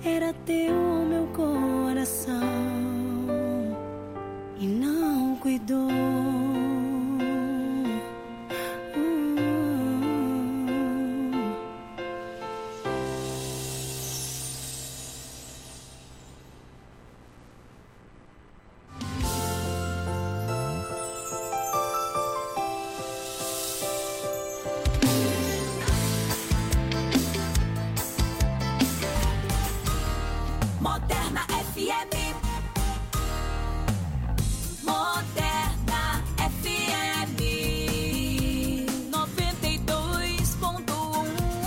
era teu meu coração e não cuidou. Moderna FM. Moderna FM 92.1.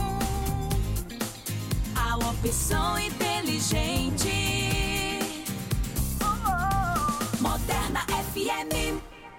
A opção inteligente. Moderna FM.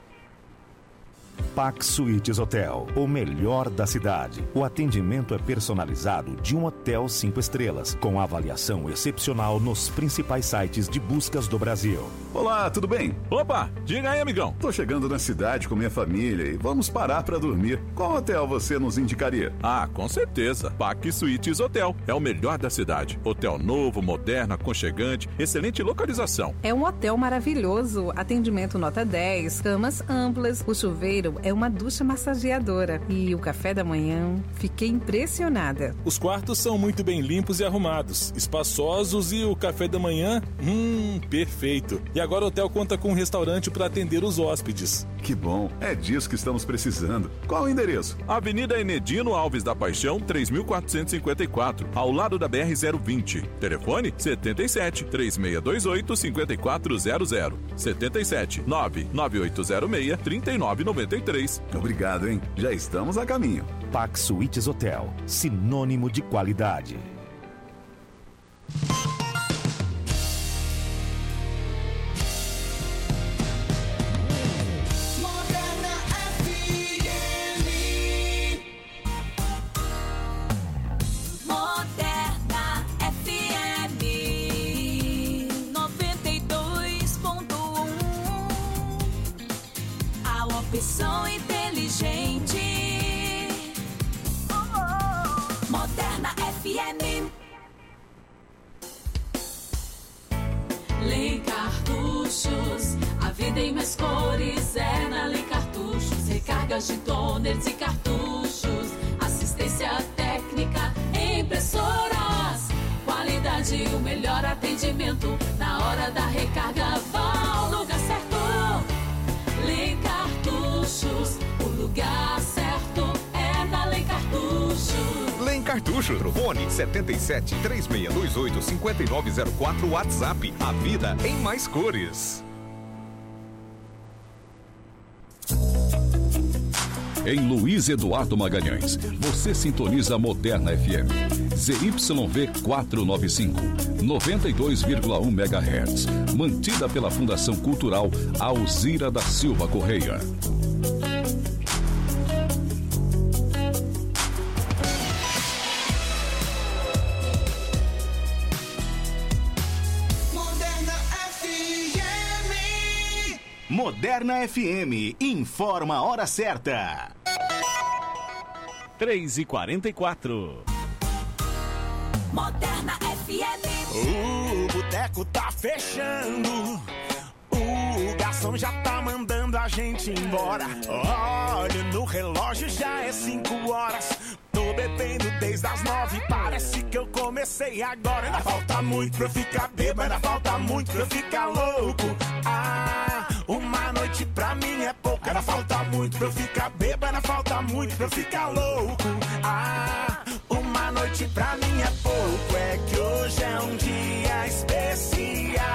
Pax Suites Hotel, o melhor da cidade. O atendimento é personalizado de um hotel 5 estrelas, com avaliação excepcional nos principais sites de buscas do Brasil. Olá, tudo bem? Opa, diga aí, amigão. Tô chegando na cidade com minha família e vamos parar pra dormir. Qual hotel você nos indicaria? Ah, com certeza. Pax Suites Hotel. É o melhor da cidade. Hotel novo, moderno, aconchegante, excelente localização. É um hotel maravilhoso. Atendimento nota 10, camas amplas, o chuveiro é uma ducha massageadora. E o café da manhã, fiquei impressionada. Os quartos são muito bem limpos e arrumados, espaçosos e o café da manhã, perfeito. E agora o hotel conta com um restaurante para atender os hóspedes. Que bom, é disso que estamos precisando. Qual o endereço? Avenida Enedino Alves da Paixão, 3454, ao lado da BR-020. Telefone 77 3628 5400. 77 99806 3993. Obrigado, hein? Já estamos a caminho. Pax Suites Hotel, sinônimo de qualidade. Opção inteligente. Moderna FM. Lem Cartuchos, a vida em mais cores é na Lem Cartuchos. Recargas de toners e cartuchos, assistência técnica, impressoras, qualidade e o melhor atendimento. Na hora da recarga, vá ao lugar certo. Lem Cartuchos, o lugar certo é na Lem Cartuchos. Lem Cartuchos, fone 77 3628 5904, WhatsApp, a vida em mais cores. Em Luiz Eduardo Magalhães, você sintoniza Moderna FM. ZYV 495, 92,1 MHz. Mantida pela Fundação Cultural Alzira da Silva Correia. Moderna FM, informa a hora certa. 3h44. Moderna FM. O boteco tá fechando. O garçom já tá mandando a gente embora. Olha no relógio, já é 5 horas. Tô bebendo desde as 9, parece que eu comecei agora. Ainda falta muito pra eu ficar bêbado, ainda falta muito pra eu ficar louco. Ah, uma noite pra mim é pouco. Ainda falta muito pra eu ficar bêbado, ainda falta muito pra eu ficar louco. Ah, uma noite pra mim é pouco. É que hoje é um dia especial.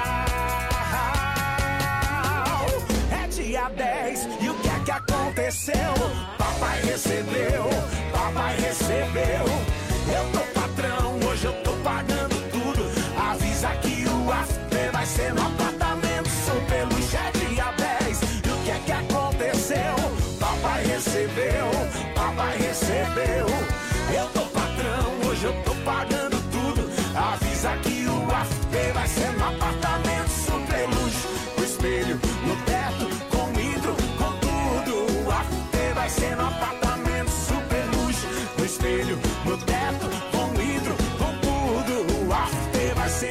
É dia 10 e o que é que aconteceu? Papai recebeu, papai recebeu. Eu tô patrão, hoje eu tô pagando tudo. Avisa que o after vai ser no apartamento super luxo. É dia 10 e o que é que aconteceu? Papai recebeu, papai recebeu. Eu tô patrão, hoje eu tô pagando tudo. Avisa que o after vai ser no apartamento super luxo. O espelho no teto, com hidro, com tudo. O after vai ser no apartamento super luxo. O espelho no teto, com hidro, com tudo. O after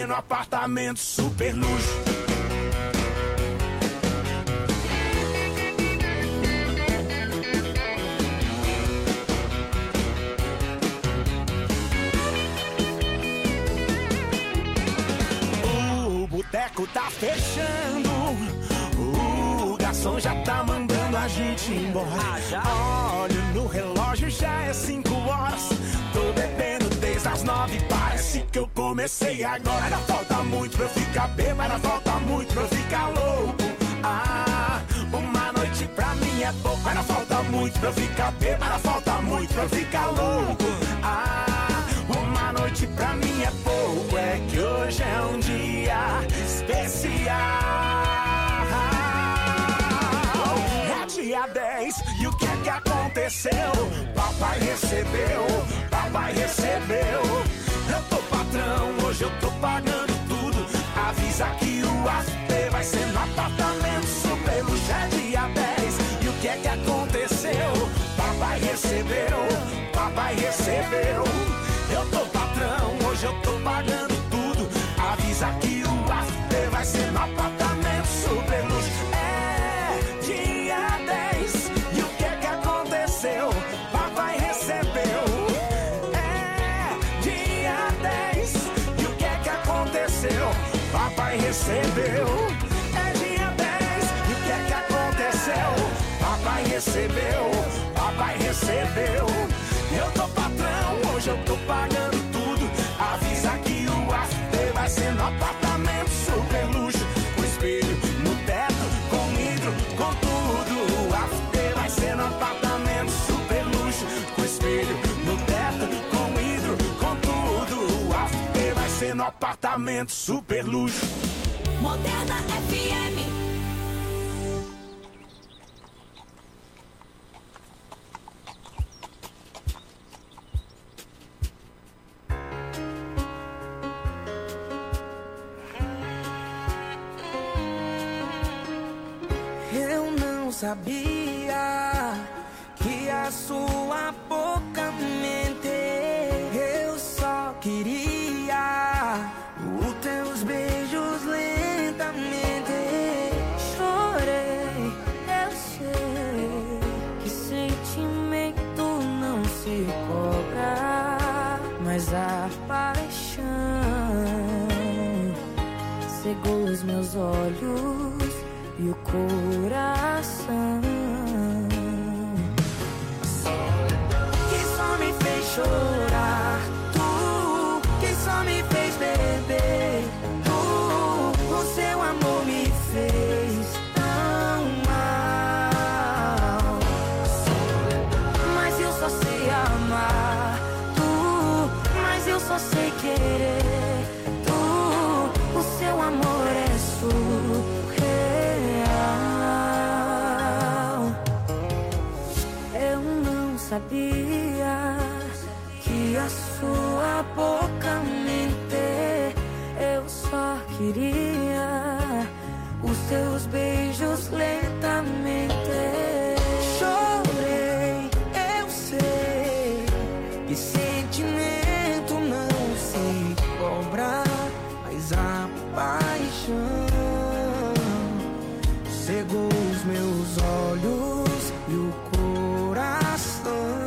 no apartamento super luxo. O boteco tá fechando, o garçom já tá mandando a gente embora. Olho no relógio, já é 5 horas. Tô bebendo desde as 9, parece que eu comecei agora. Ainda falta muito pra eu ficar bêbado, ainda falta muito pra eu ficar louco. Ah, uma noite pra mim é pouco. Ainda falta muito pra eu ficar bêbado, ainda falta muito pra eu ficar louco. Ah, uma noite pra mim é pouco. É que hoje é um dia especial. É dia 10 e o que é que aconteceu? Papai recebeu, papai recebeu. Eu tô patrão, hoje eu tô pagando tudo. Avisa que o after vai ser no apartamento super luxo. É dia 10 e o que é que aconteceu? Papai recebeu, papai recebeu. Eu tô patrão, hoje eu tô pagando tudo. Avisa que o after vai ser no apartamento super luxo. É dia 10 e o que é que aconteceu? Papai recebeu. É dia 10 e o que é que aconteceu? Papai recebeu. É dia 10 e o que é que aconteceu? Papai recebeu, papai recebeu. Eu tô patrão, hoje eu tô pagando tudo. Avisa que o after vai ser no apartamento super luxo. Com espelho no teto, com hidro, com tudo. O after vai ser no apartamento super luxo. Com espelho no teto, com hidro, com tudo. O after vai ser no apartamento super luxo. Moderna FM. Eu não sabia que a sua boca mente. Eu só queria os teus beijos lentamente. Chorei, eu sei que sentimento não se cobra, mas a paixão cegou os meus olhos e o coração. Que só me fez chorar, tu, que só me fez beber, tu, o seu amor me fez tão mal. Mas eu só sei amar, tu, mas eu só sei querer, tu, o seu amor é surreal. Eu não sabia que a sua boca mente. Eu só queria os teus beijos lentamente. Chorei, eu sei que sentimento não se cobra, mas a paixão cegou os meus olhos e o coração.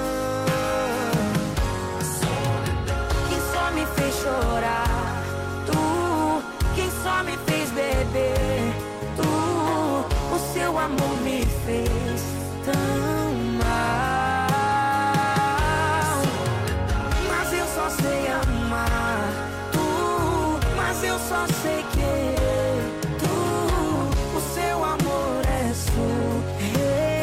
Quem só me fez chorar, tu, quem só me fez beber, tu, o seu amor me fez tão mal. Mas eu só sei amar, tu, mas eu só sei querer, tu, o seu amor é surreal.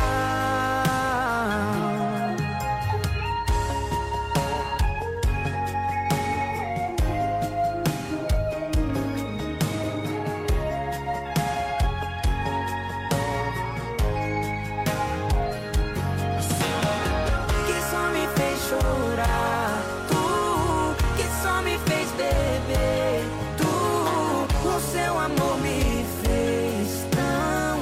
Que só me fez chorar, tu, que só me fez beber, tu, o seu amor me fez tão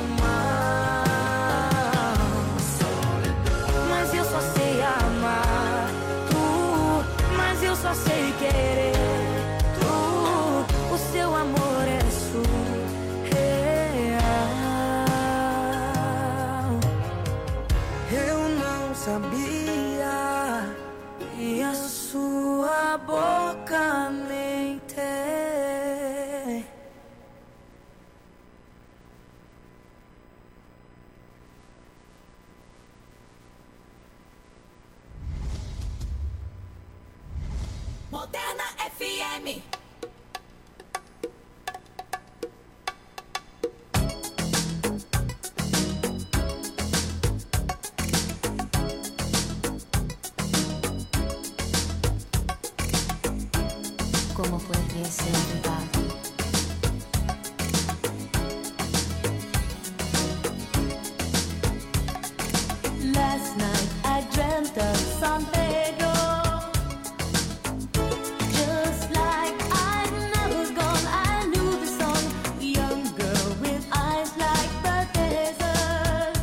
mal. Mas eu só sei amar, tu, mas eu só sei querer, tu, Moderna FM. ¿Cómo puede ser verdad? Last night I dreamt of San Pedro, just like I'd never gone. I knew the song, young girl with eyes like the desert.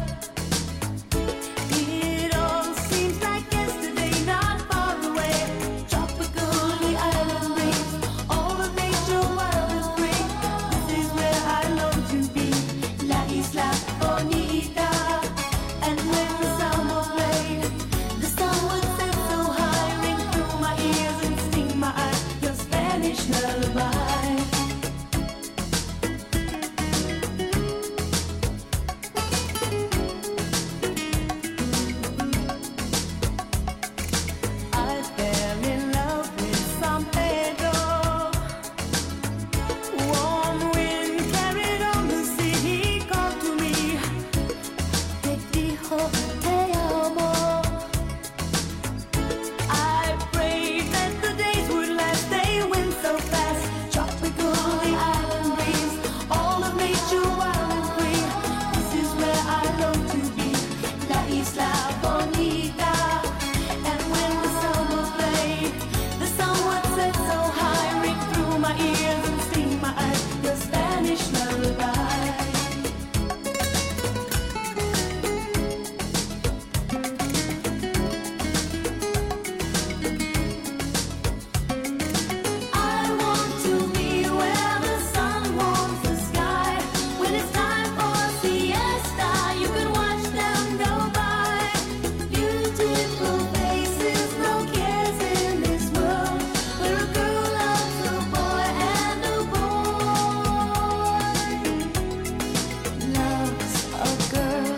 It all seems like yesterday, not far away. Tropical, the island breeze, all of nature wild and free. This is where I long to be, La Isla Bonita. And when the summer played, the sun would set so high, ring through my ears and sting my eyes, your Spanish lullaby. I fell in love with San Pedro. Warm wind carried on the sea, he called to me. Te dijo te amo. I prayed that the days would last, they went so fast. Tropical, the island breeze, all of nature wild and free. This is where I long to be, La Isla Bonita. And when the summer played, the sun would set so high, ring through my ears and sting my eyes, your Spanish lullaby. I want to be where the sun warms the sky. When it's time for siesta, you can watch them go by. Beautiful faces, no cares in this world. Where a girl loves a boy and a boy loves a girl.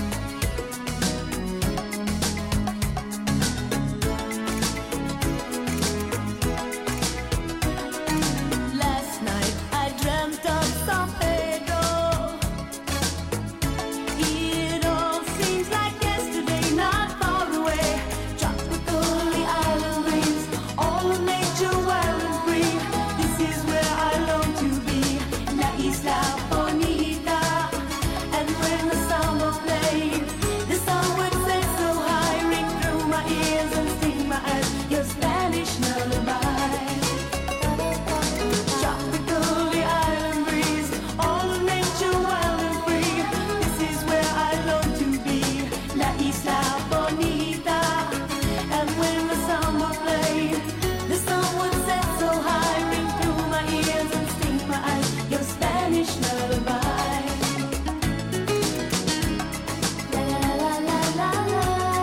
Last night I dreamt of San Pedro. It all seems like yesterday, not far away. Tropical, the island breeze, all of nature wild and free. This is where I long to be, La Isla Bonita. And when the summer played, the sun would set so high, ring through my ears and sting my eyes, your Spanish lullaby. Tropical, the island breeze, all of nature wild and free. This is where I long to be, La Isla Bonita. And when the summer played, the sun would set so high, ring through my ears and sting my eyes, your Spanish lullaby. La la la la la.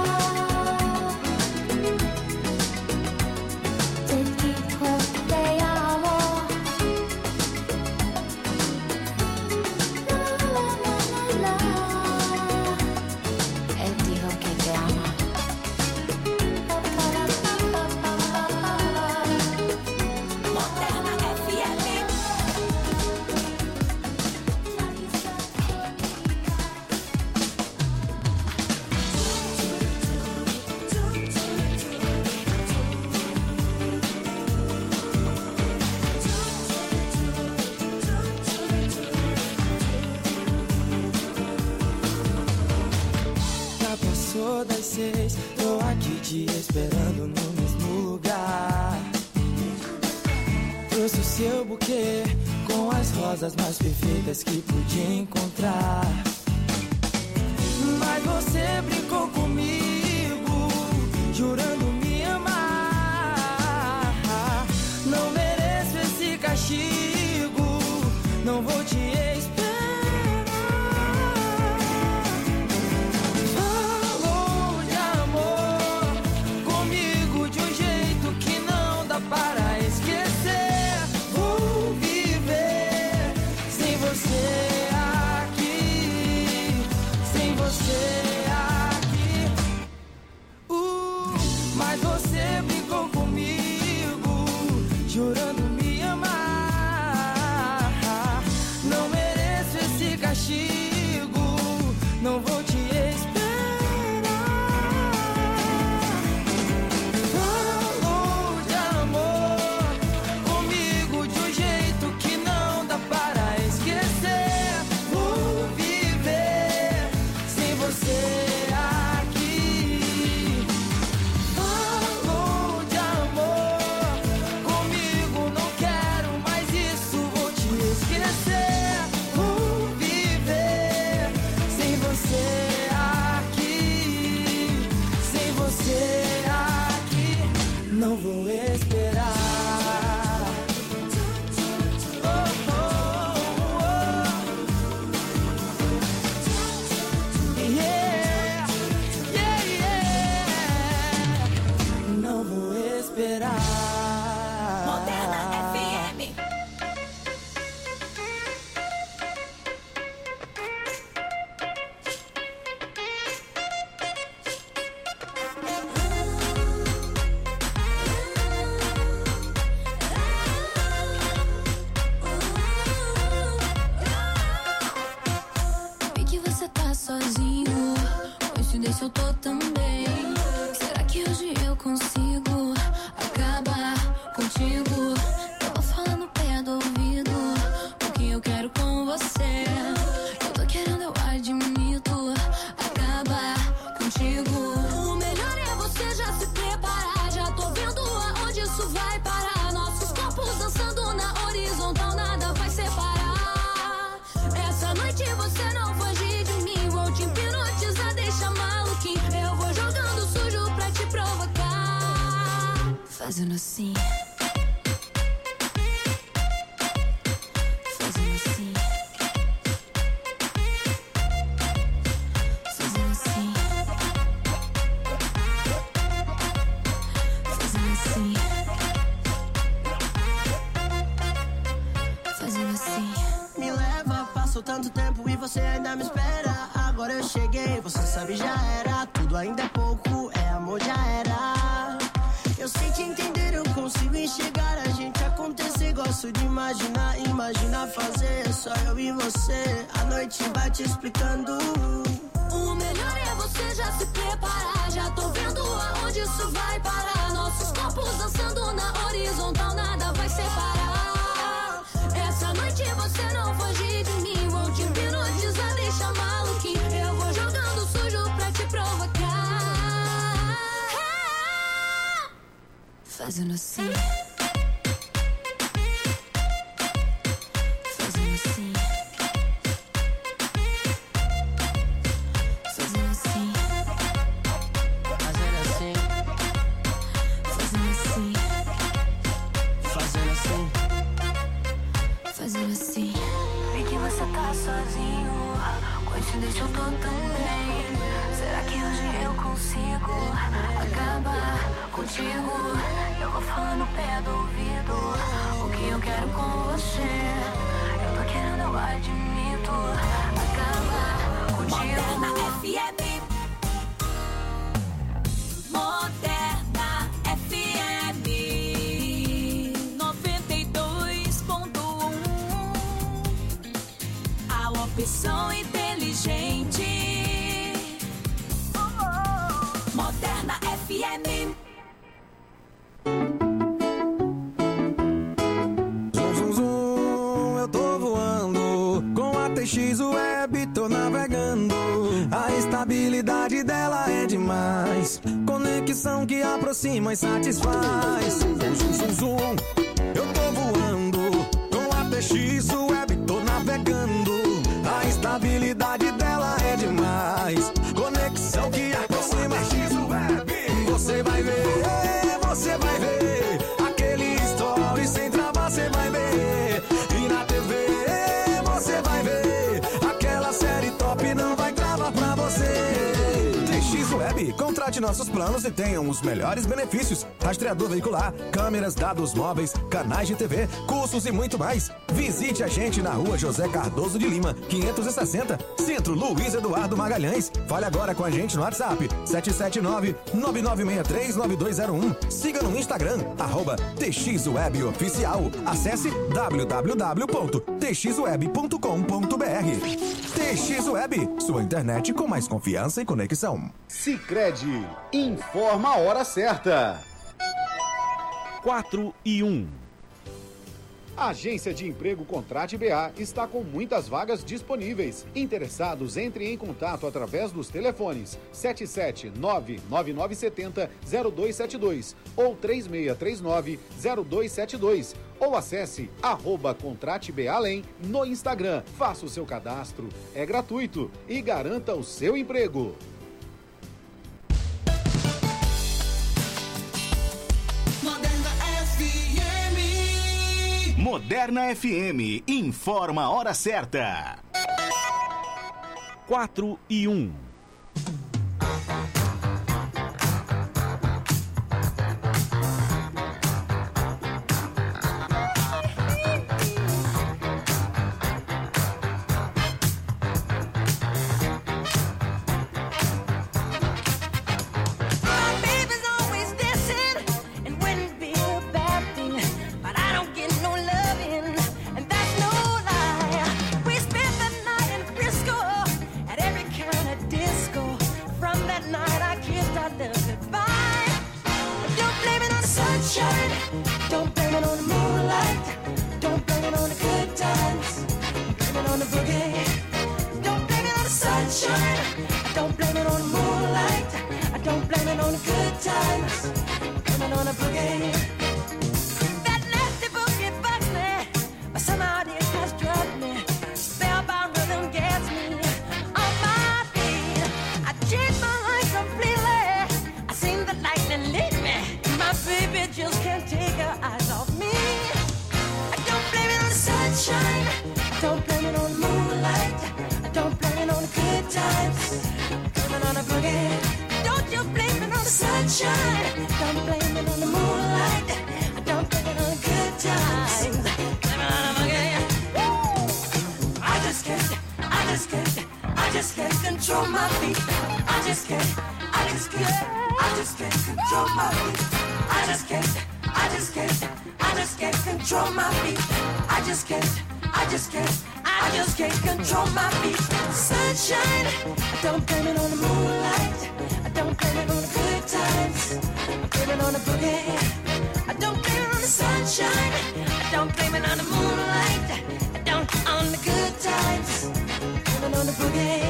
Te dijo te amo. Él dijo que te ama. Moderna FM. Já passou das 6, tô aqui te esperando no mesmo lugar. Trouxe o seu buquê com as rosas mais perfeitas que pude encontrar. Mas você brincou comigo, jurando me amar. Não mereço esse castigo, não vou te esperar. Falou de amor comigo de um jeito que não dá para esquecer. Vou viver sem você aqui, sem você aqui. jurando me amar. Não mereço esse castigo, não vou te esperar. Falou de amor comigo de um jeito que não dá para esquecer. Vou viver sem você aqui. Falou de amor comigo, não quero mais isso, vou te esquecer. Vou viver sem você aqui, sem você aqui, não vou esperar. Oh, oh, oh. Yeah, yeah, yeah. Não vou esperar. Moderna FM. Vi que você tá sozinho, coincidência eu tô também. Será que hoje eu consigo acabar contigo? Eu vou falar no pé do ouvido o que eu quero com você. Eu tô querendo, eu admito, acabar contigo. O melhor é você já se preparar. Já tô vendo aonde isso vai parar. Nossos corpos dançando na horizontal, nada vai separar. Essa noite você não foge de mim, vou te hipnotizar, deixa maluquinho. Eu vou jogando sujo pra te provocar, fazendo assim. Fazendo assim. Fazendo assim. Fazendo assim. Fazendo assim. Me leva, passou tanto tempo e você ainda me espera. Agora eu cheguei, você sabe já era. Tudo ainda é pouco, é amor já era. Eu sei te entender, eu consigo enxergar a gente acontecer. Gosto de imaginar, imaginar fazer só eu e você. A noite vai te explicando. O melhor é você já se preparar. Já tô vendo aonde isso vai parar. Nossos corpos dançando na horizontal, nada vai separar. Essa noite você não foge de mim, vou te hipnotizar, deixa maluquinho. Eu vou jogando sujo pra te provocar, fazendo assim. Fazendo assim. Fazendo assim. Fazendo assim. Fazendo assim. Fazendo assim. Fazendo assim. Vi que você tá sozinho, coincidência eu tô também. Será que hoje eu consigo acabar contigo? Eu vou falar no pé do ouvido o que eu quero com você. Eu tô querendo, eu admito, acabar contigo. Moderna FM. Moderna FM 92.1. A opção inteligente. Moderna FM. Zum, zum, zum, eu tô voando com a TX Web, tô navegando. A estabilidade dela é demais. Conexão que aproxima e satisfaz. Zum, zum, zum, eu tô voando com a TX Web, tô navegando. A estabilidade dela é demais. Conexão que aproxima. Você vai ver, você vai ver. Aquele story sem travar, você vai ver. E na TV você vai ver. Aquela série top não vai travar pra você. TX Web, contrate nossos planos e tenham os melhores benefícios. Rastreador veicular, câmeras, dados móveis, canais de TV, cursos e muito mais. Visite a gente na rua José Cardoso de Lima, 560, Centro Luiz Eduardo Magalhães. Fale agora com a gente no WhatsApp, 779-9963-9201. Siga no Instagram, @TXWebOficial. Acesse www.txweb.com.br. TX Web, sua internet com mais confiança e conexão. Sicredi, informa a hora certa. 4:01. A Agência de Emprego Contrate BA está com muitas vagas disponíveis. Interessados, entrem em contato através dos telefones 779-9970-0272 ou 3639-0272 ou acesse @ContrateBAlém no Instagram. Faça o seu cadastro, é gratuito e garanta o seu emprego. Moderna FM informa a hora certa. 4:01. Don't blame it on the moonlight. Don't blame it on the good times. Blame it on the boogie. Don't blame it on the sunshine. Don't blame it on the moonlight. I don't blame it on the good times. Blame it on the boogie. That nasty boogie bugs me, but somehow it has drugged me. Spellbound rhythm gets me on my feet. I changed my life completely. I seen the lightning lead me. My baby just can't take her eyes off me. I don't blame it on the sunshine. I don't blame it on the moonlight. I don't blame it on the good times. Blame it on the boogie. Don't you blame it on the sunshine. Don't blame it on the moonlight. I don't blame it on the good times. Blame it on the boogie. Woo! I just can't control my feet. I just can't control my feet. I just can't control my feet. I just can't control my feet. Sunshine, I don't blame it on the moonlight. I don't blame it on the good times. I blame it on the boogie. I don't blame it on the sunshine. I don't blame it on the moonlight. I don't on the good times. Blame it on the boogie.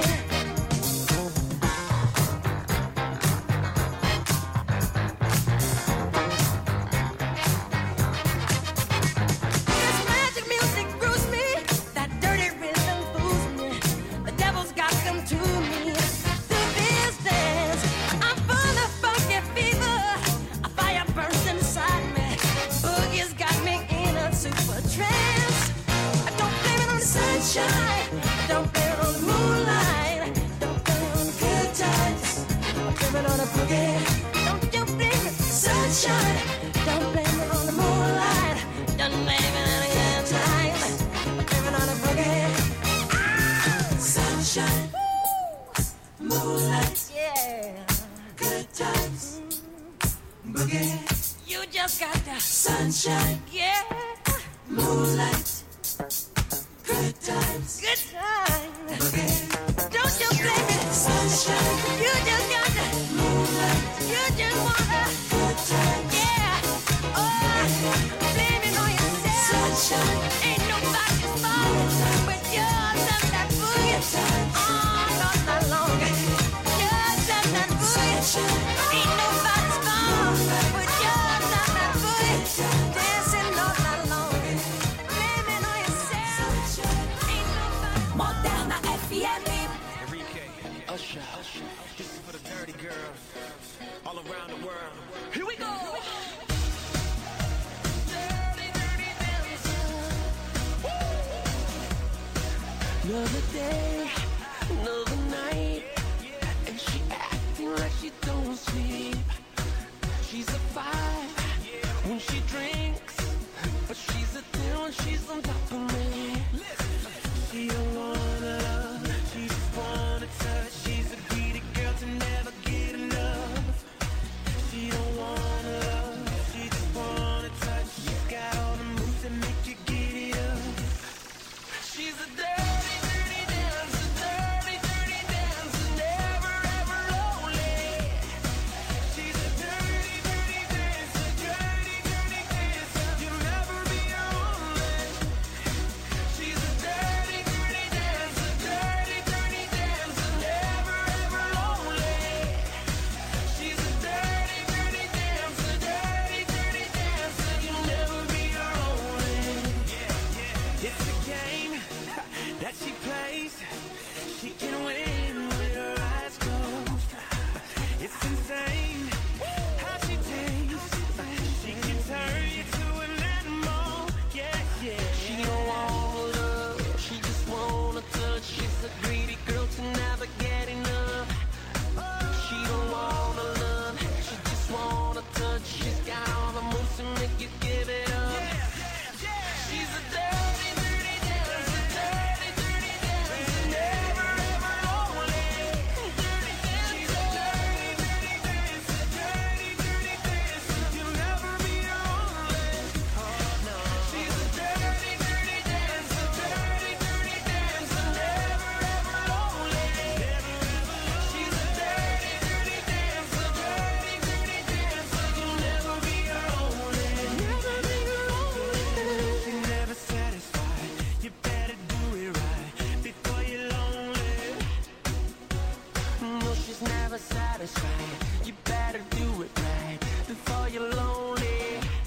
Don't blame it on the moonlight. Don't blame it on the good times. Blame it on the boogie. Don't you blame it, sunshine. Don't blame it on the moonlight. Don't blame it on the good times. Blame it on the boogie. Sunshine, moonlight, yeah, good times, boogie. You just got the sunshine, yeah, moonlight. Good times. Good times. Boogie. Don't you blame it, sunshine. You just got the moonlight. You just wanna good times. Yeah. Oh, blame it on yourself. Sunshine. Ain't nobody's fault but yours and that boogie. Oh, not long. Yours and that boogie. Sunshine. Ain't nobody's fault but yours and that boogie. Dancing all night long. Moderna FM. Enrique, Usher, this is for the dirty girls all around the world. Here we go. Dirty, dirty dancer. Another day, another night, and she acting like she don't don't sleep. She's a 5 when she drinks, but she's a 10 when she's on top of me. She don't wanna love, she just wanna touch. She's a greedy girl to never get enough. She don't wanna love, she just wanna touch. She's got all the moves that make you get it up. She's a dirty, dirty dancer, dirty, dirty dancer, never ever lonely. She's a dirty, dirty dancer, dirty, dirty dancer, you'll never be lonely. She's a dirty, dirty dancer, dirty, dirty dancer, never ever lonely. She's a dirty, dirty dancer, dirty, dirty dancer, you'll never be lonely. It's a game that she plays. She can win with her eyes closed. It's insane how she tastes. She can turn you to an animal. Yeah, yeah. She don't want love, she just wanna touch. She's a greedy girl to never get enough. She don't wanna love, she just wanna touch. She's got all the moves to make you give it up. She's a dirty, dirty dancer, dirty, dirty dancer, never ever lonely. She's a dirty, dirty dancer, dirty, dirty dancer, you'll never be lonely. She's a dirty, dirty dancer, dirty, dirty dancer, never ever lonely. She's a dirty, dirty dancer, dirty, dirty dancer, you'll never be lonely. Never be lonely. She's never satisfied. You better do it right before you're lonely. No, she's never satisfied. You better do it right before you're lonely.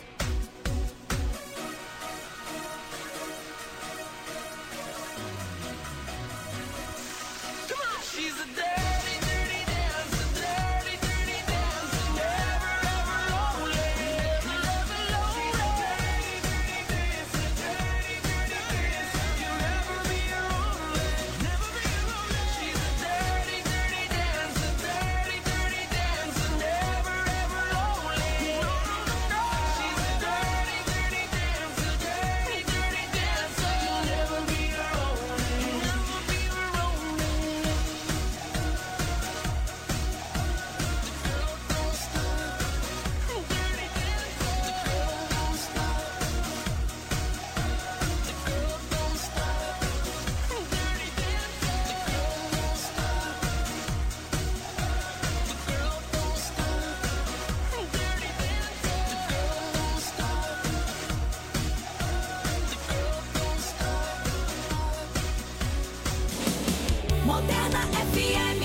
Come on, she's a dirty, dirty dancer, dirty, dirty dancer, never ever lonely. Never ever lonely. She's a dirty, dirty dancer, dirty, dirty dancer, you'll never be lonely. Never be lonely. She's a dirty, dirty dancer, dirty, dirty dancer, never ever lonely. She's a dirty, dirty dancer, dirty, dirty dancer, you'll never be lonely. Never be lonely. Moderna FM.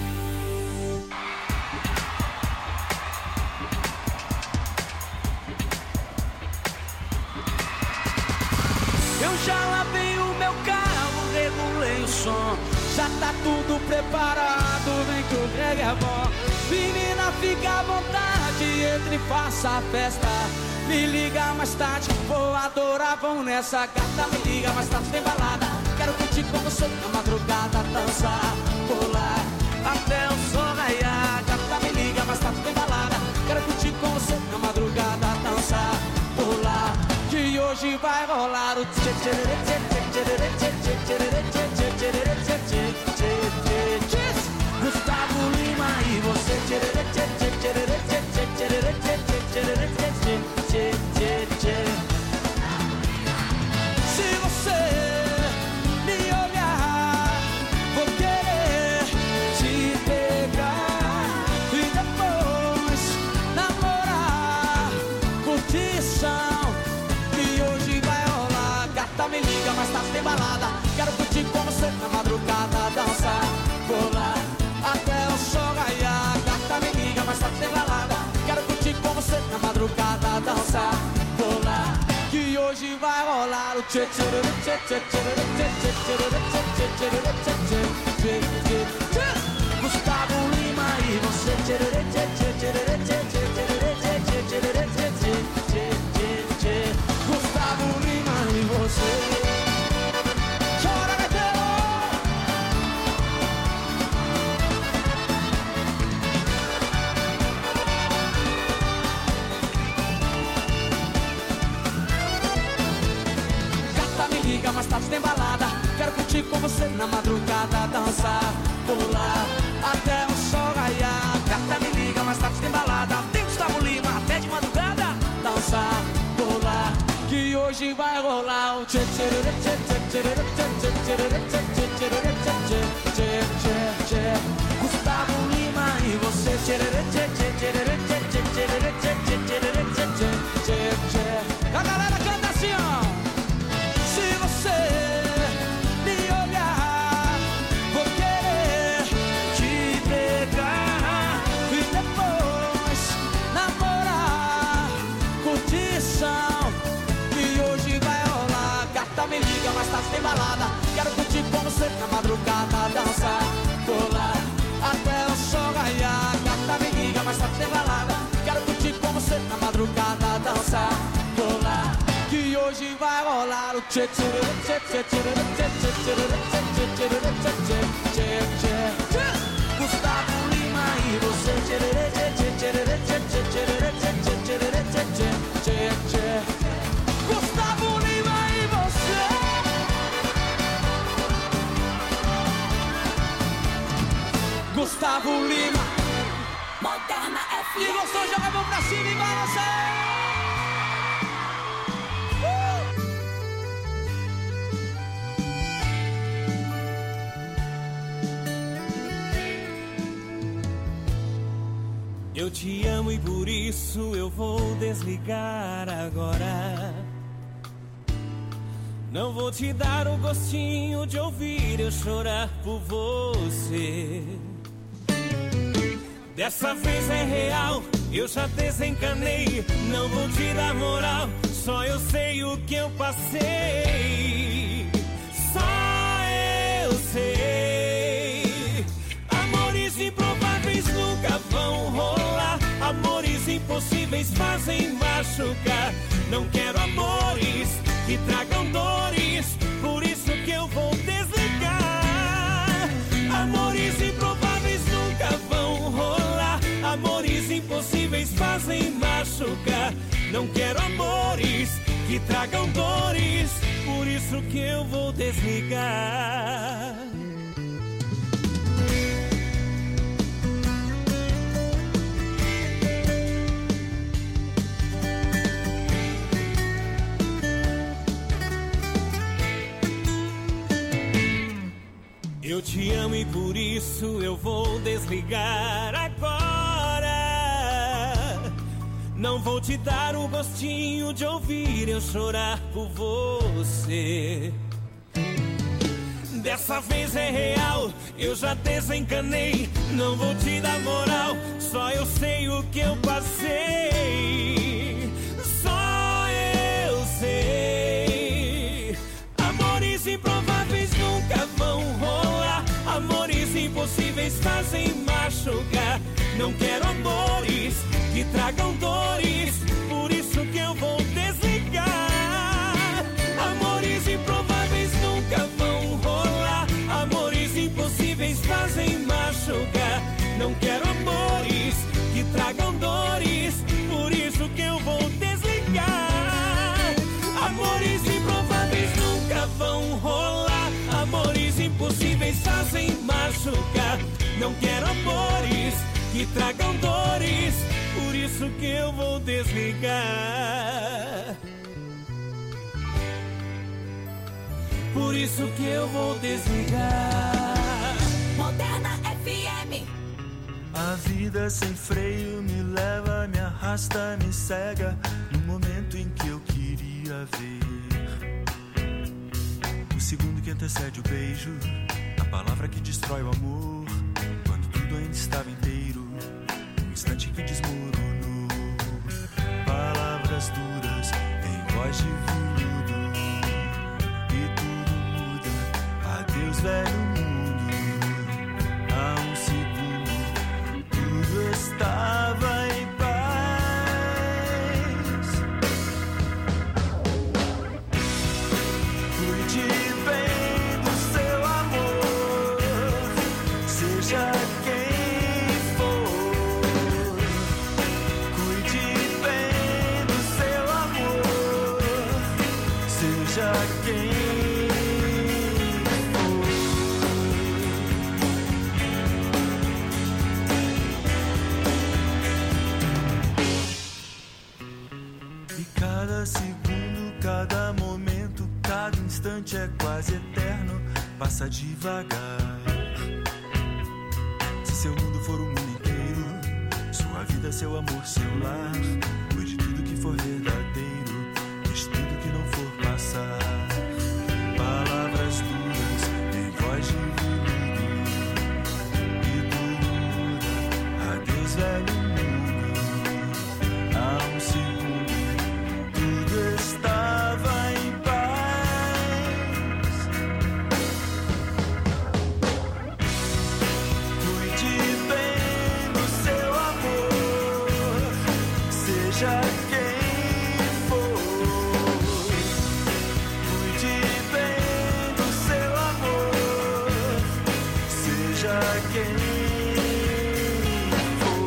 Eu já lavei o meu carro, regulei o som. Já tá tudo preparado, vem que o reggae é bom. Menina, fica à vontade, entre e faça a festa. Me liga mais tarde, vou adorar, vamos nessa gata. Me liga mais tarde, tem balada. Quero curtir com você na madrugada, dançar, pular até o sol raiar. Gata, me liga mais tarde, tem balada. Quero curtir com você na madrugada, dançar, pular. Que hoje vai rolar o tchê tchê tchê tchê tchê tchê tchê tchê tchê tchê tchê tchê. Gustavo Lima e você tchê tchê tchê tchê tchê tchê tchê tchê tchê tchê. Se você me olhar, vou querer te pegar e depois namorar. Curtição que hoje vai rolar. Gata, me liga, mas tá sem balada. Quero curtir com você na madrugada, dançar, pular até o sol raiar. Gata, me liga, mas tá sem balada. Quero curtir com você na madrugada, dançar, pular. Que hoje vai rolar o tchê tchê tchê tchê tchê tchê tchê tchê tchê tchê. Gustavo Lima e você tchê tchê tchê tchê tchê tchê tchê tchê tchê. Gustavo Lima e você. Chora, gaiteiro! liga, mais tarde tem balada. Quero curtir com você na madrugada, dançar, pular, até o sol raiar. Gata, me liga, mais tarde tem balada. Tem Gustavo Lima, até de madrugada, dançar, pular, que hoje vai rolar o tchê tchê tchê tchê tchê tchê tchê tchê tchê tchê tchê. Gustavo Lima e você tchê tchê tchê tchê tchê tchê tchê tchê tchê. A galera canta assim, ó. Se você me olhar, vou querer te pegar e depois namorar. Curtição que hoje vai rolar. Gata, me liga, mais tarde tem balada. Quero curtir com você na madrugada, dançar, pular, até o sol raiar. Gata, me liga, mais tarde tem balada. Quero curtir com você na madrugada, dançar, pular, que hoje vai rolar o tchê tchê tchê tchê tchê tchê tchê tchê tchê. Gustavo Lima e você tchê tchê tchê tchê tchê tchê tchê tchê. Gustavo Lima e você. Gustavo Lima, Moderna FM. E gostou, joga a mão pra cima e balança. Eu te amo e por isso eu vou desligar agora. Não vou te dar o gostinho de ouvir eu chorar por você. Dessa vez é real, eu já desencanei. Não vou te dar moral, só eu sei o que eu passei. Só eu sei. Amores improváveis nunca vão rolar. Amores impossíveis fazem machucar. Não quero amores que tragam dores, por isso que eu vou desligar. Amores improváveis nunca vão rolar. Amores impossíveis fazem machucar. Não quero amores que tragam dores, por isso que eu vou desligar. Eu te amo e por isso eu vou desligar agora. Não vou te dar o gostinho de ouvir eu chorar por você. Dessa vez é real, eu já desencanei. Não vou te dar moral, só eu sei o que eu passei. Só eu sei. Amores improváveis nunca vão rolar. Amores impossíveis fazem machucar. Não quero amores que tragam dores, por isso que eu vou desligar. Amores improváveis nunca vão rolar. Amores impossíveis fazem machucar. Não quero amores que tragam dores, por isso que eu vou desligar. Amores improváveis nunca vão rolar. Amores impossíveis fazem machucar. Não quero amores que tragam dores, por isso que eu vou desligar. Por isso que eu vou desligar. Moderna FM. A vida sem freio me leva, me arrasta, me cega no momento em que eu queria ver. O segundo que antecede o beijo, a palavra que destrói o amor, quando tudo ainda estava inteiro, um instante que desmoronou. Palavras duras em voz de veludo, e tudo muda. Adeus, velho mundo. Há um segundo tudo estava em paz. Cuide bem do seu amor, seja quem for. Cuide bem do seu amor, seja quem Cada momento, cada instante é quase eterno, passa devagar. Se seu mundo for o mundo inteiro, sua vida, seu amor, seu lar, cuide de tudo que for verdadeiro, deixe tudo que não for passar. Palavras duras em voz de veludo e dura, adeus velho mundo. Há um segundo tudo estava em paz. Cuide bem do seu amor, seja quem for. Cuide bem do seu amor, seja quem for.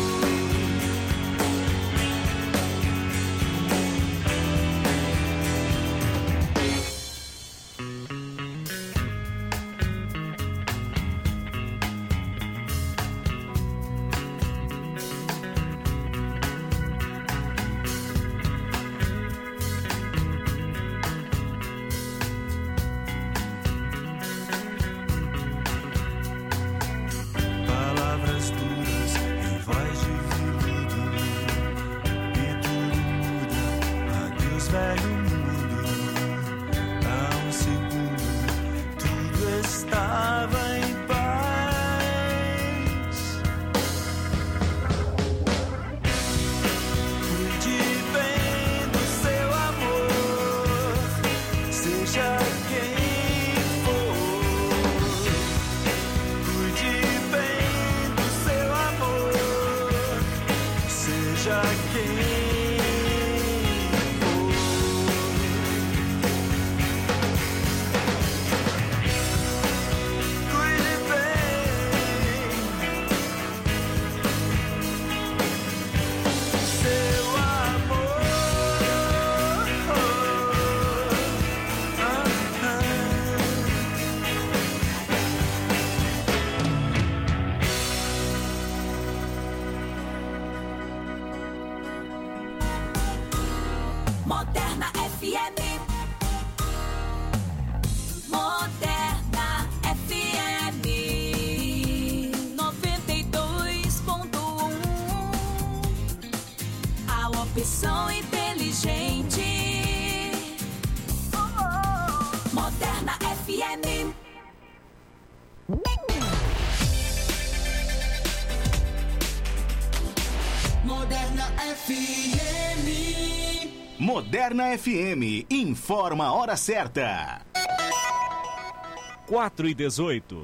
Palavras duras em voz de veludo e tudo muda, adeus velho mundo. Há um segundo tudo estava em paz. Cuide bem do seu amor, seja quem for. Cuide bem do seu amor, seja quem for. Cuide bem seu amor. Moderna FM. Moderna FM 92.1. A opção inteligente. Moderna FM. Moderna FM. Moderna FM informa a hora certa. 4h18.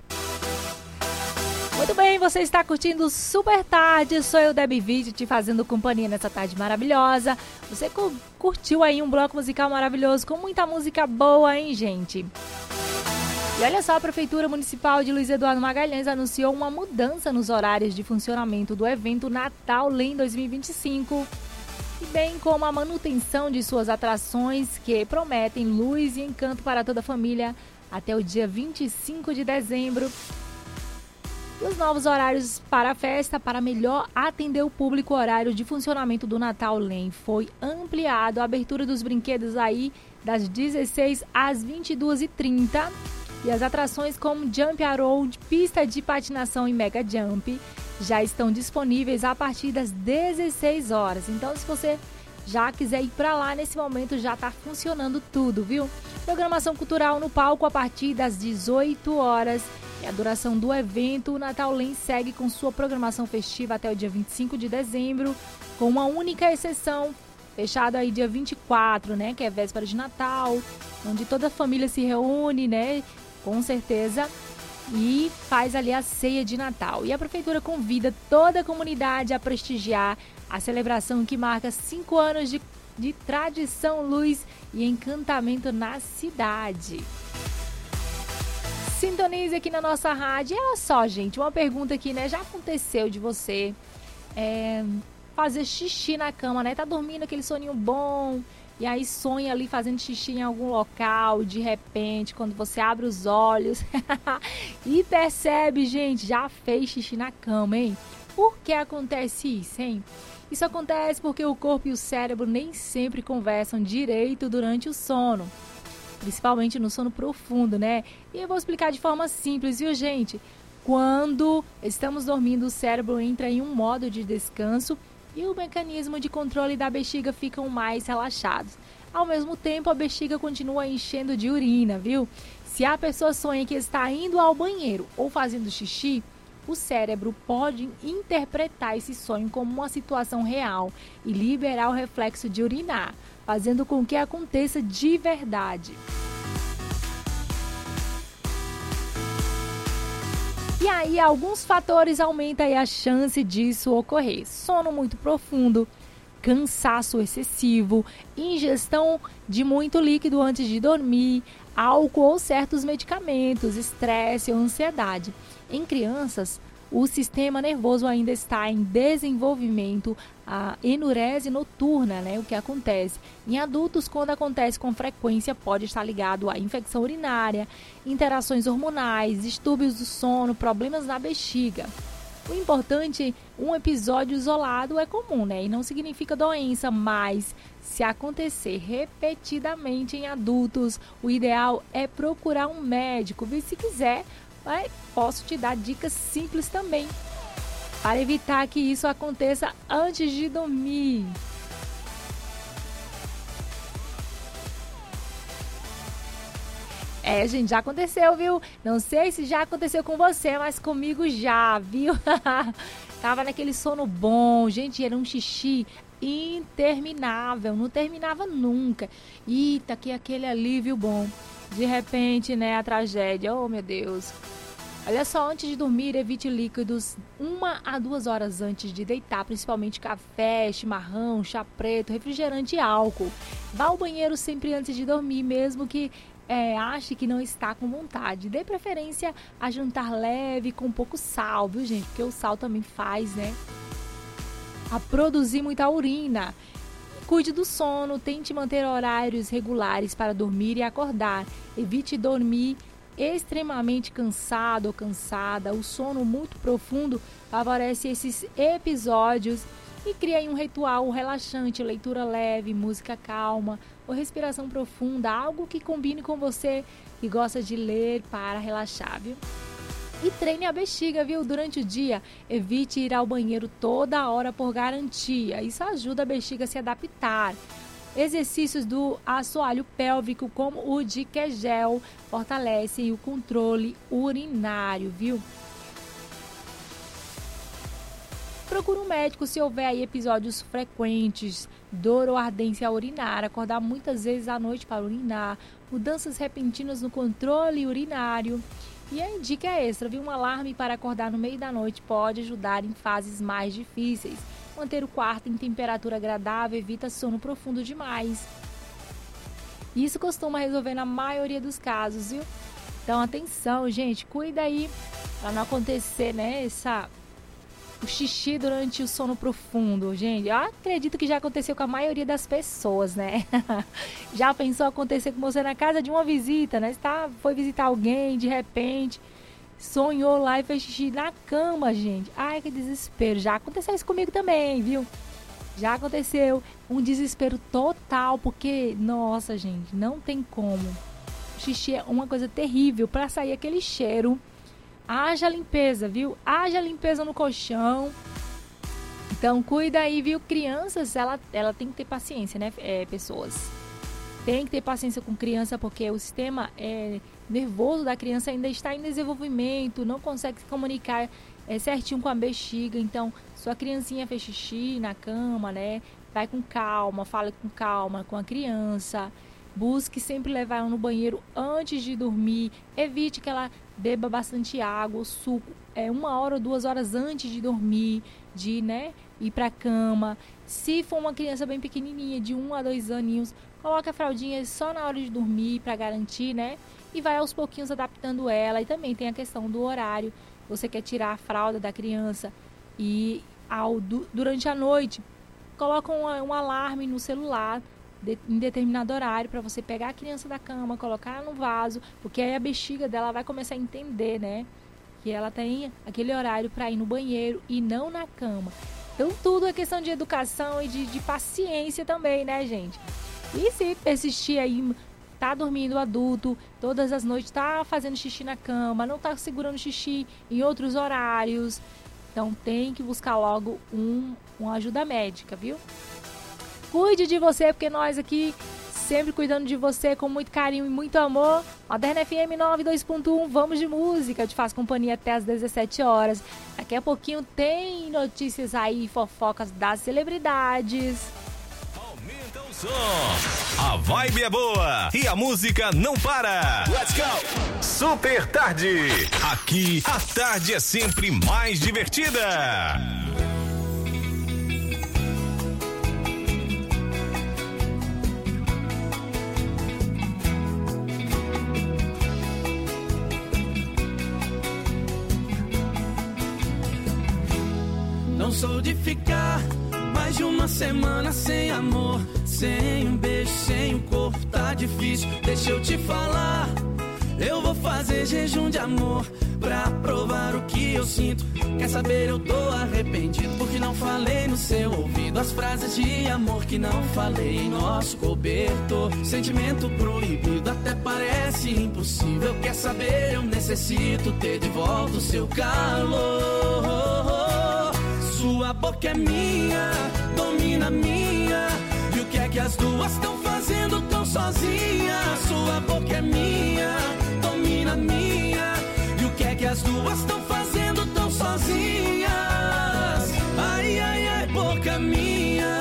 Muito bem, você está curtindo Super Tarde, sou eu, Debbie Vídeo, te fazendo companhia nessa tarde maravilhosa. Você curtiu aí um bloco musical maravilhoso, com muita música boa, hein, gente? E olha só, a Prefeitura Municipal de Luiz Eduardo Magalhães anunciou uma mudança nos horários de funcionamento do evento Natal Lem 2025, e bem como a manutenção de suas atrações que prometem luz e encanto para toda a família até o dia 25 de dezembro. E os novos horários para a festa, para melhor atender o público, o horário de funcionamento do Natal Lem foi ampliado. A abertura dos brinquedos aí das 16 às 22h30. E as atrações como Jump Road, pista de patinação e Mega Jump já estão disponíveis a partir das 16 horas. Então, se você já quiser ir para lá, nesse momento já está funcionando tudo, viu? Programação cultural no palco a partir das 18 horas. E a duração do evento, o Natal Lem segue com sua programação festiva até o dia 25 de dezembro, com uma única exceção, fechado aí dia 24, né? Que é véspera de Natal, onde toda a família se reúne, né? Com certeza, e faz ali a ceia de Natal. E a Prefeitura convida toda a comunidade a prestigiar a celebração que marca 5 anos de tradição, luz e encantamento na cidade. Sintonize aqui na nossa rádio. E olha só, gente, uma pergunta aqui, né? Já aconteceu de você fazer xixi na cama, né? Tá dormindo aquele soninho bom, e aí sonha ali fazendo xixi em algum local, de repente, quando você abre os olhos e percebe, gente, já fez xixi na cama, hein? Por que acontece isso, hein? Isso acontece porque o corpo e o cérebro nem sempre conversam direito durante o sono, principalmente no sono profundo, né? E eu vou explicar de forma simples, viu, gente? Quando estamos dormindo, o cérebro entra em um modo de descanso e o mecanismo de controle da bexiga ficam mais relaxados. Ao mesmo tempo, a bexiga continua enchendo de urina, viu? Se a pessoa sonha que está indo ao banheiro ou fazendo xixi, o cérebro pode interpretar esse sonho como uma situação real e liberar o reflexo de urinar, fazendo com que aconteça de verdade. E aí, alguns fatores aumentam aí a chance disso ocorrer. Sono muito profundo, cansaço excessivo, ingestão de muito líquido antes de dormir, álcool ou certos medicamentos, estresse ou ansiedade. Em crianças, o sistema nervoso ainda está em desenvolvimento, a enurese noturna, né? O que acontece. Em adultos, quando acontece com frequência, pode estar ligado à infecção urinária, interações hormonais, distúrbios do sono, problemas na bexiga. O importante, um episódio isolado é comum, né? E não significa doença, mas se acontecer repetidamente em adultos, o ideal é procurar um médico, viu? Se quiser, posso te dar dicas simples também, para evitar que isso aconteça antes de dormir. Gente, já aconteceu, viu? Não sei se já aconteceu com você, mas comigo já, viu? Tava naquele sono bom, gente, era um xixi interminável, não terminava nunca. Eita, que aquele alívio bom. De repente, né, a tragédia, oh meu Deus. Olha só, antes de dormir, evite líquidos 1 a 2 horas antes de deitar, principalmente café, chimarrão, chá preto, refrigerante e álcool. Vá ao banheiro sempre antes de dormir, mesmo que ache que não está com vontade. Dê preferência a jantar leve com pouco sal, viu, gente? Porque o sal também faz, né, a produzir muita urina. Cuide do sono, tente manter horários regulares para dormir e acordar. Evite dormir extremamente cansado ou cansada. O sono muito profundo favorece esses episódios e cria um ritual relaxante, leitura leve, música calma ou respiração profunda, algo que combine com você que gosta de ler para relaxar, viu? E treine a bexiga, viu? Durante o dia, evite ir ao banheiro toda hora por garantia. Isso ajuda a bexiga a se adaptar. Exercícios do assoalho pélvico, como o de Kegel, fortalecem o controle urinário, viu? Procure um médico se houver aí episódios frequentes, dor ou ardência urinária, acordar muitas vezes à noite para urinar, mudanças repentinas no controle urinário. E a dica extra, viu? Um alarme para acordar no meio da noite pode ajudar em fases mais difíceis. Manter o quarto em temperatura agradável evita sono profundo demais. Isso costuma resolver na maioria dos casos, viu? Então, atenção, gente, cuida aí para não acontecer, né, o xixi durante o sono profundo, gente. Eu acredito que já aconteceu com a maioria das pessoas, né? Já pensou acontecer com você na casa de uma visita, né? Você foi visitar alguém, de repente, sonhou lá e fez xixi na cama, gente. Ai, que desespero. Já aconteceu isso comigo também, viu? Já aconteceu. Um desespero total, porque, nossa, gente, não tem como. O xixi é uma coisa terrível. Para sair aquele cheiro, haja limpeza, viu? Haja limpeza no colchão. Então, cuida aí, viu? Crianças, ela tem que ter paciência, né, pessoas? Tem que ter paciência com criança, porque o sistema nervoso da criança ainda está em desenvolvimento, não consegue se comunicar certinho com a bexiga. Então, sua criancinha fez xixi na cama, né? Vai com calma, fala com calma com a criança. Busque sempre levar ela no banheiro antes de dormir. Evite que ela beba bastante água, suco, 1 hora ou 2 horas antes de dormir, de, né, ir para a cama. Se for uma criança bem pequenininha, de 1 a 2 aninhos, coloque a fraldinha só na hora de dormir para garantir, né? E vai aos pouquinhos adaptando ela. E também tem a questão do horário. Você quer tirar a fralda da criança e durante a noite, coloca um alarme no celular em determinado horário para você pegar a criança da cama, colocar ela no vaso, porque aí a bexiga dela vai começar a entender, né, porque ela tem aquele horário para ir no banheiro e não na cama. Então tudo é questão de educação e de paciência também, né, gente? E se persistir aí, tá dormindo adulto, todas as noites tá fazendo xixi na cama, não tá segurando xixi em outros horários, então tem que buscar logo uma ajuda médica, viu? Cuide de você, porque nós aqui sempre cuidando de você com muito carinho e muito amor. Moderna FM 92.1, vamos de música. Eu te faço companhia até às 17 horas. Daqui a pouquinho tem notícias aí, fofocas das celebridades. Aumenta o som. A vibe é boa e a música não para. Let's go. Super Tarde. Aqui a tarde é sempre mais divertida. Não sou de ficar mais de uma semana sem amor, sem um beijo, sem um corpo, tá difícil. Deixa eu te falar, eu vou fazer jejum de amor pra provar o que eu sinto. Quer saber, eu tô arrependido porque não falei no seu ouvido as frases de amor que não falei em nosso cobertor. Sentimento proibido até parece impossível. Quer saber, eu necessito ter de volta o seu calor. Sua boca é minha, domina minha. E o que é que as duas estão fazendo tão sozinhas? Sua boca é minha, domina minha. E o que é que as duas estão fazendo tão sozinhas? Ai, ai, ai, boca minha.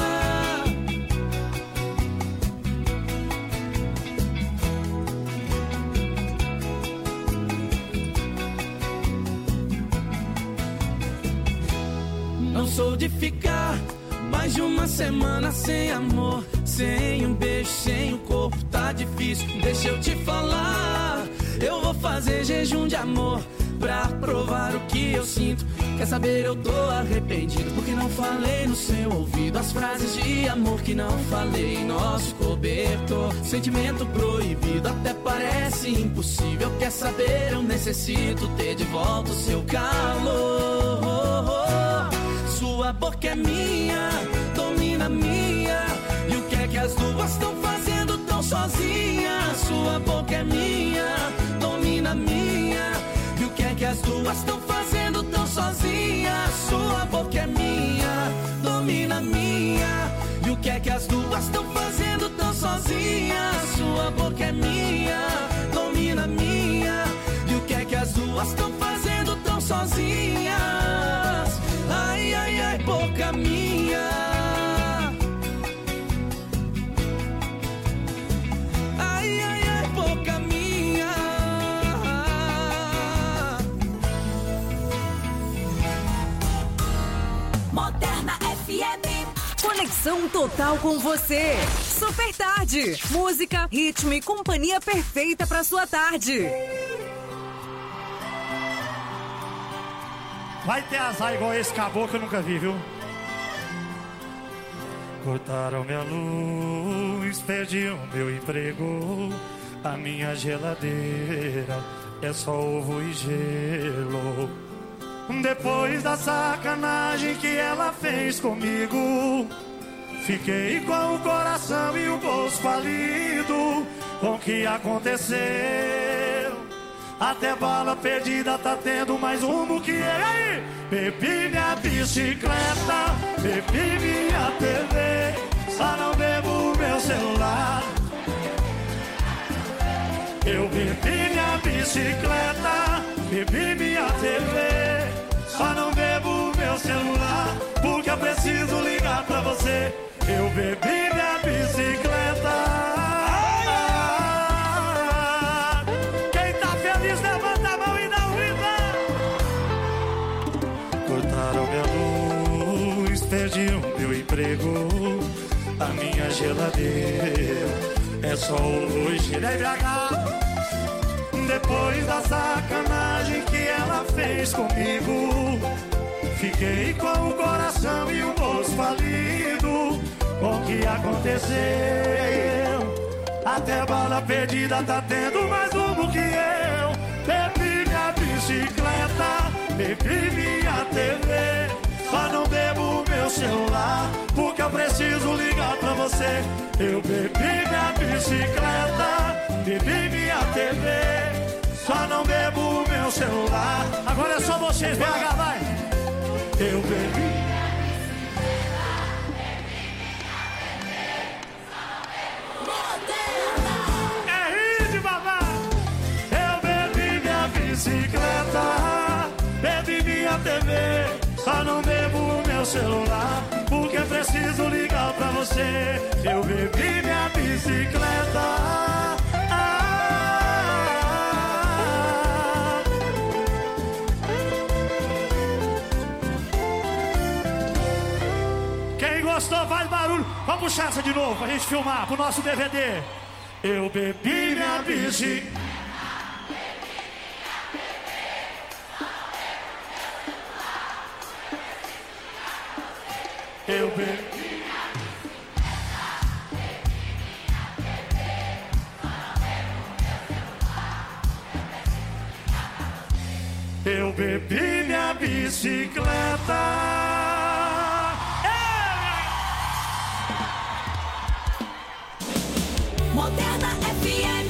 Não sou de ficar mais de uma semana sem amor, sem um beijo, sem um corpo, tá difícil. Deixa eu te falar, eu vou fazer jejum de amor pra provar o que eu sinto. Quer saber, eu tô arrependido porque não falei no seu ouvido as frases de amor que não falei em nosso cobertor. Sentimento proibido até parece impossível. Quer saber, eu necessito ter de volta o seu calor. Sua boca é minha, domina minha. E o que é que as duas estão fazendo tão sozinhas? Sua boca é minha, domina minha. E o que é que as duas estão fazendo tão sozinhas? Sua boca é minha, domina minha. E o que é que as duas estão fazendo tão sozinhas? Sua boca é minha, domina minha. E o que é que as duas estão fazendo tão sozinhas? Ai, ai, ai, boca minha. Ai, ai, ai, boca minha. Moderna FM. Conexão total com você. Super Tarde. Música, ritmo e companhia perfeita pra sua tarde. Vai ter azar igual esse caboclo que eu nunca vi, viu? Cortaram minha luz, perdi o meu emprego. A minha geladeira é só ovo e gelo. Depois da sacanagem que ela fez comigo, fiquei com o coração e o bolso falido. Com o que aconteceu? Até bala perdida tá tendo mais rumo que ele. Bebi minha bicicleta, bebi minha TV, só não bebo meu celular. Eu bebi minha bicicleta, bebi minha TV, só não bebo meu celular, porque eu preciso ligar pra você. Eu bebi minha bicicleta. Perdi o meu emprego, a minha geladeira é só hoje. Depois da sacanagem que ela fez comigo, fiquei com o coração e o bolso falido. Com o que aconteceu? Até bala perdida tá tendo mais rumo que eu. Bebi minha bicicleta. bicicleta, bebi minha TV. Só não bebo meu celular, porque eu preciso ligar pra você. Eu bebi minha bicicleta, bebi minha TV. Só não bebo meu celular. Agora é só vocês, BH, vai! Eu bebi. Bicicleta, bebi minha TV, só não bebo meu celular, porque preciso ligar pra você. Eu bebi minha bicicleta. Quem gostou, faz barulho. Vamos puxar essa de novo pra gente filmar pro nosso DVD. Eu bebi minha bicicleta. Eu bebi. Eu bebi minha bicicleta. Moderna FM.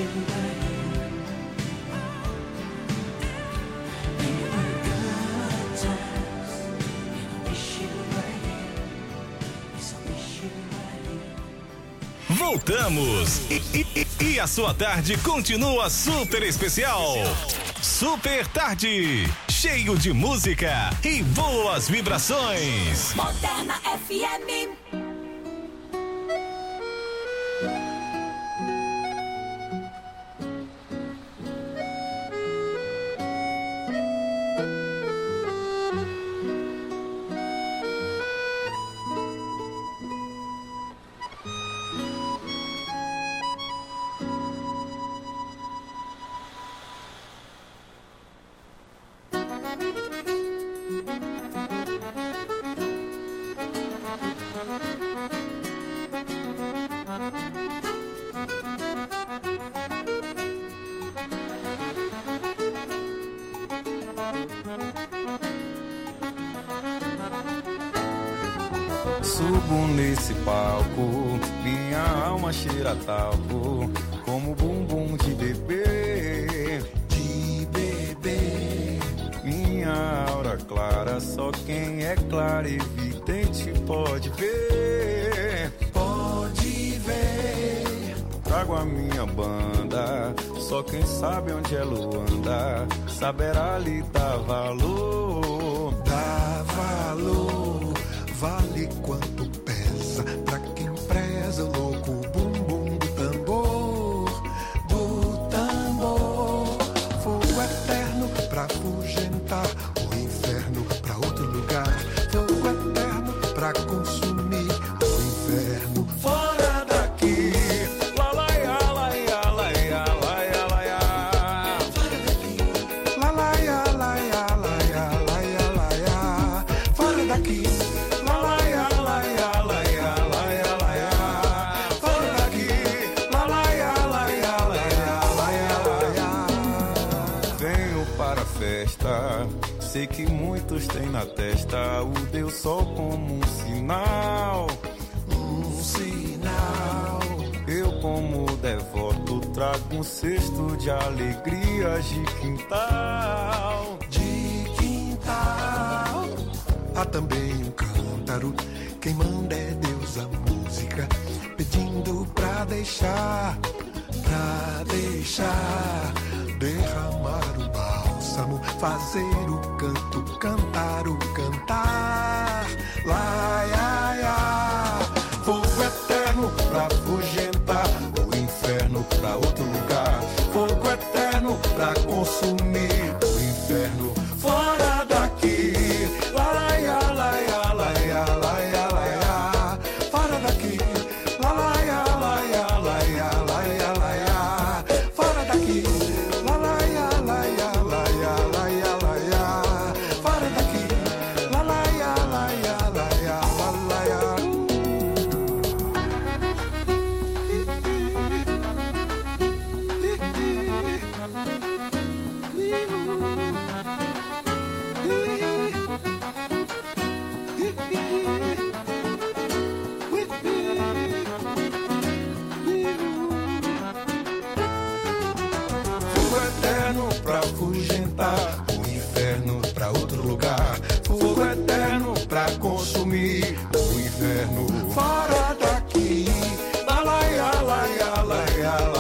you were here. In the good times, and I wish you were here. Yes, I wish you were here. Voltamos! E a sua tarde continua super especial. Super Tarde, cheio de música e boas vibrações. Moderna FM. Subo nesse palco, minha alma cheira talco, como bumbum de bebê, minha aura clara, só quem é claro e evidente pode ver, trago a minha banda, só quem sabe onde ela anda, saberá lhe dar valor, vale quanto pesa pra quem preza o louco bumbum do tambor, fogo eterno pra afugentar o inferno pra outro lugar, fogo eterno pra consumir o inferno fora daqui. Sei que muitos têm na testa o Deus Sol como um sinal. Eu como devoto trago um cesto de alegrias de quintal. Há também um cântaro, quem manda é Deus a música, pedindo pra deixar derramar o bálsamo, fazer o canto, cantar o cantar. Fogo eterno pra afugentar o inferno pra outro lugar, fogo eterno pra consumir o inferno fora daqui. Fora daqui. Fora daqui. O inferno pra outro lugar, fogo eterno pra consumir o inferno fora